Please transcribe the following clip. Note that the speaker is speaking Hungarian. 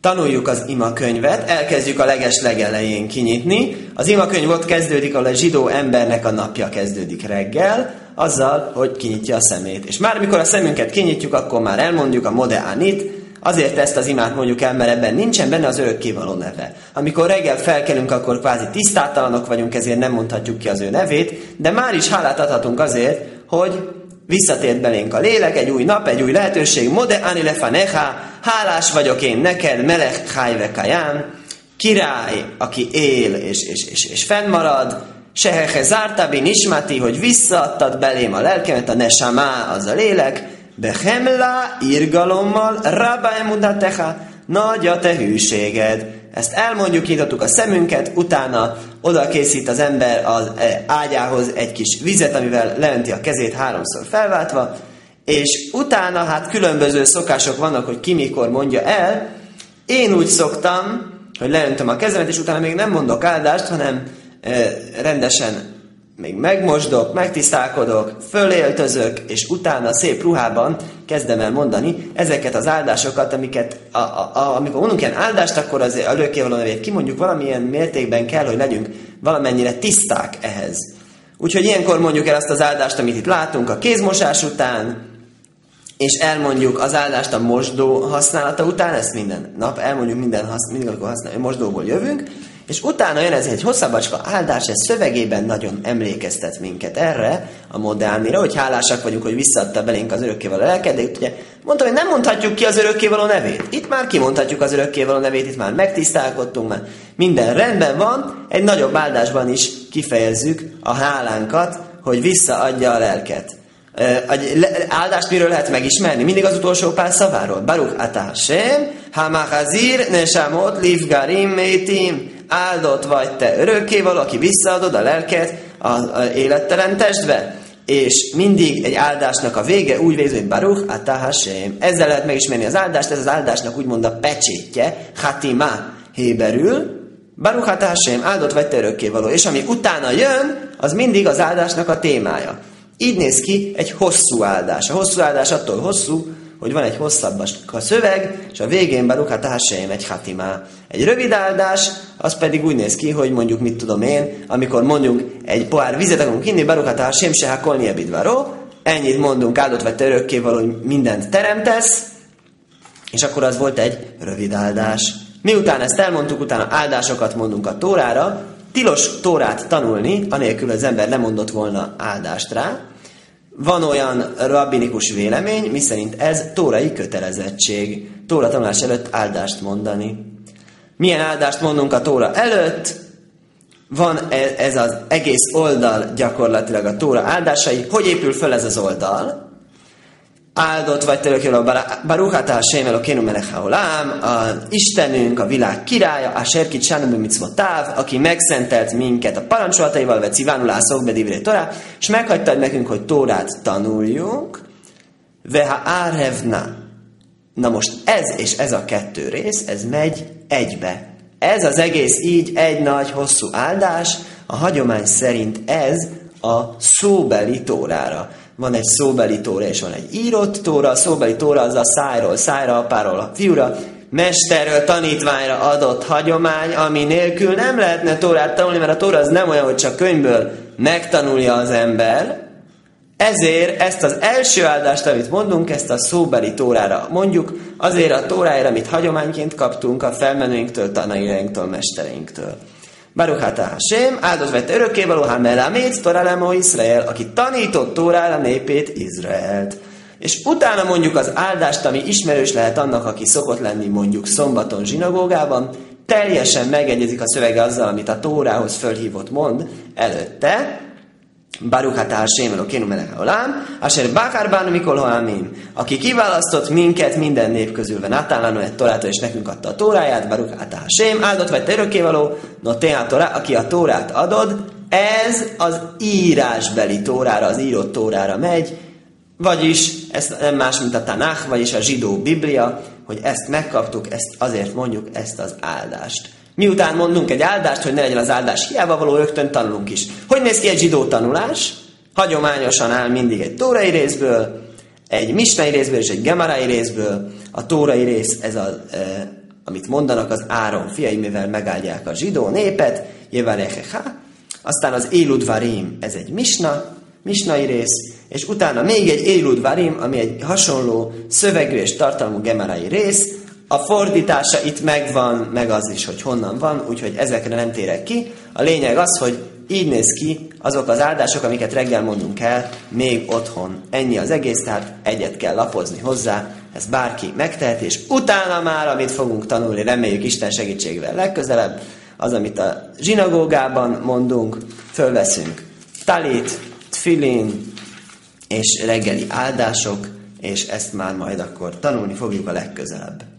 tanuljuk az imakönyvet, elkezdjük a legelején kinyitni. Az imakönyv ott kezdődik, ahol a zsidó embernek a napja kezdődik reggel, azzal, hogy kinyitja a szemét. És már amikor a szemünket kinyitjuk, akkor már elmondjuk a Modeánit, azért ezt az imát mondjuk el, mert ebben nincsen benne az örökkévaló neve. Amikor reggel felkelünk, akkor kvázi tisztátalanok vagyunk, ezért nem mondhatjuk ki az ő nevét, de már is hálát adhatunk azért, hogy visszatért belénk a lélek, egy új nap, egy új lehetőség. Modeáni lefanecha, hálás vagyok én neked, melech chai kaján, király, aki él és fennmarad, seheche zártabi nismati, hogy visszaadtad belém a lelkemet, a nesama, az a lélek, behemla, irgalommal, rabba emudatecha, nagy a te hűséged. Ezt elmondjuk, nyitottuk a szemünket, utána oda készít az ember az ágyához egy kis vizet, amivel leönti a kezét 3-szor felváltva, és utána hát különböző szokások vannak, hogy ki mikor mondja el. Én úgy szoktam, hogy leöntöm a kezemet, és utána még nem mondok áldást, hanem rendesen még megmosdok, megtisztálkodok, föléltözök, és utána szép ruhában kezdem el mondani ezeket az áldásokat, amiket, amikor mondunk ilyen áldást, akkor az örökkévaló nevét kimondjuk, valamilyen mértékben kell, hogy legyünk valamennyire tiszták ehhez. Úgyhogy ilyenkor mondjuk el azt az áldást, amit itt látunk a kézmosás után, és elmondjuk az áldást a mosdó használata után, ezt minden nap elmondjuk, mindig, amikor használjuk, mosdóból jövünk, és utána jön ez egy hosszabbacska áldás, ez szövegében nagyon emlékeztet minket erre, a Modeánira, hogy hálásak vagyunk, hogy visszaadta belénk az örökkévaló lelket, de ugye mondtam, hogy nem mondhatjuk ki az örökkévaló nevét. Itt már kimondhatjuk az örökkévaló nevét, itt már megtisztálkodtunk, már minden rendben van, egy nagyobb áldásban is kifejezzük a hálánkat, hogy visszaadja a lelket. Áldást miről lehet megismerni? Mindig az utolsó pár szaváról. Baruch atah Hashem, hamachazir neshamot livgarim métim. Áldott vagy te örökkévaló, aki visszaadod a lelket az élettelen testbe. És mindig egy áldásnak a vége úgy végző, hogy Baruch atah Hashem. Ezzel lehet megismerni az áldást, ez az áldásnak úgymond a pecsétje, hatima héberül. Baruch atah Hashem, áldott vagy te örökkévaló. És ami utána jön, az mindig az áldásnak a témája. Így néz ki egy hosszú áldás. A hosszú áldás attól hosszú, hogy van egy hosszabb a szöveg, és a végén Baruch atah Hashem, egy hatimá. Egy rövid áldás, az pedig úgy néz ki, hogy mondjuk, mit tudom én, amikor mondjuk egy pohár vizet akarunk inni, Baruch atah Hashem sehakolni ebidvaró, ennyit mondunk, áldott vagy te örökkévaló, hogy mindent teremtesz, és akkor az volt egy rövid áldás. Miután ezt elmondtuk, utána áldásokat mondunk a Tórára, tilos Tórát tanulni, anélkül az ember nem mondott volna áldást rá. Van olyan rabbinikus vélemény, miszerint ez tórai kötelezettség. Tóra tanulás előtt áldást mondani. Milyen áldást mondunk a Tóra előtt? Van ez az egész oldal gyakorlatilag a Tóra áldásai. Hogy épül föl ez az oldal? Áldott vagy te örökkévaló, Baruch atah Hashem Elokeinu melech haolam, az Istenünk, a világ királya, Asher kitsánu b'mitzvotav, aki megszentelt minket a parancsolataival, vagy civánulászok bedivre Torá, és meghagytad nekünk, hogy Tórát tanuljunk, veha árhevna. Na most ez és ez a kettő rész, ez megy egybe. Ez az egész így egy nagy, hosszú áldás, a hagyomány szerint ez a szóbeli Tórára. Van egy szóbeli Tóra, és van egy írott Tóra. A szóbeli Tóra az a szájról szájra, apáról a fiúra, mesterről tanítványra adott hagyomány, ami nélkül nem lehetne Tórát tanulni, mert a Tóra az nem olyan, hogy csak könyvből megtanulja az ember. Ezért ezt az első áldást, amit mondunk, ezt a szóbeli Tórára mondjuk, azért a Tóráért, amit hagyományként kaptunk a felmenőinktől, tanárjainktól, mestereinktől. Baruch atah Hashem, áldott vagy te örökkévaló, hamelamed Torá lemo Izrael, aki tanított Tórára népét, Izraelt. És utána mondjuk az áldást, ami ismerős lehet annak, aki szokott lenni mondjuk szombaton zsinagógában, teljesen megegyezik a szövege azzal, amit a Tórához fölhívott mond előtte. Baruch atah Hashem Elokeinu melech haolam, asher bachar banu mikol ha'amim, aki kiválasztott minket minden nép közül, venátán lanu et Tórától, és nekünk adta a Tóráját, Baruch atah Hashem, áldott vagy te örökkévaló, noten Torá, aki a Tórát adod, ez az írásbeli Tórára, az írott Tórára megy, vagyis ez nem más, mint a Tanach, vagyis a zsidó Biblia, hogy ezt megkaptuk, ezt azért mondjuk ezt az áldást. Miután mondunk egy áldást, hogy ne legyen az áldás hiába való, rögtön tanulunk is. Hogy néz ki egy zsidó tanulás? Hagyományosan áll mindig egy tórai részből, egy misnai részből és egy gemarai részből. A tórai rész ez a amit mondanak az Áron fiai, mivel megáldják a zsidó népet, Jevarechecha. Aztán az Éludvarim, ez egy misnai rész, és utána még egy Éludvarim, ami egy hasonló szövegű és tartalmú gemerai rész. A fordítása itt megvan, meg az is, hogy honnan van, úgyhogy ezekre nem térek ki. A lényeg az, hogy így néz ki azok az áldások, amiket reggel mondunk el, még otthon. Ennyi az egész, tehát egyet kell lapozni hozzá, ez bárki megteheti, és utána már, amit fogunk tanulni, reméljük Isten segítségével legközelebb, az, amit a zsinagógában mondunk, fölveszünk talit, tfilin és reggeli áldások, és ezt már majd akkor tanulni fogjuk a legközelebb.